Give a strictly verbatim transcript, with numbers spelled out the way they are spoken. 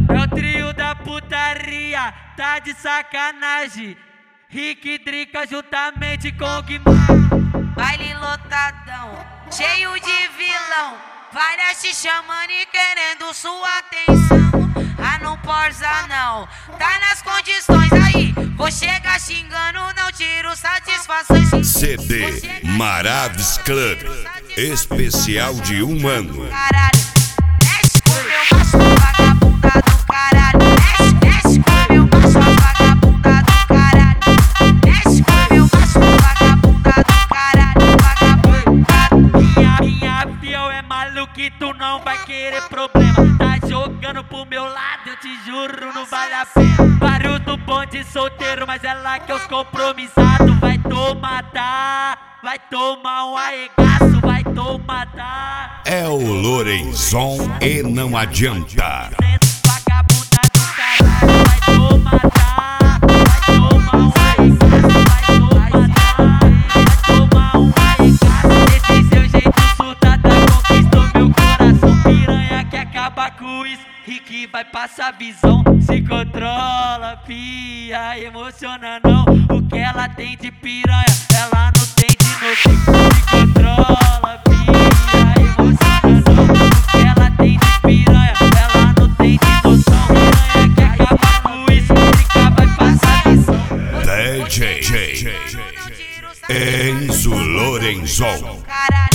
É o trio da putaria, tá de sacanagem. Rick Drica juntamente com o Guimar. Baile lotadão, cheio de vilão, várias te chamando e querendo sua atenção. Ah, não porza não, tá nas condições aí. Vou chegar xingando, não tiro satisfações. C D Maravis Club, especial de um ano. Caralho, mexe com meu macho, vagabunda do caralho. Mexe, mexe com meu macho, vagabunda do caralho. Mexe com meu macho, vagabunda do caralho. Vagabunda. Minha, minha fiel é maluca e tu não vai querer problema. Tá jogando pro meu lado, eu te juro, não vale a pena. Baruto bom de solteiro, mas é lá que os compromissados. Vai tomar, tá? Vai tomar um arregaço, vai tomar, tá? É o Lorenzon e não adianta. Vagabunda do caralho, vai tomar, tá? Vai tomar um arregaço, vai tomar, tá? Vai tomar um arregaço. Esse seu jeito sudada conquistou meu coração. Piranha que acaba com isso, Rick vai passar visão. Se controla, pia, emociona não. O que ela tem de piranha, ela não tem de noção. Se controla, pia, emociona não. O que ela tem de piranha, ela não tem de noção. Piranha que acaba com isso, Rick vai passar visão. D J Enzo Lorenzon. Caralho.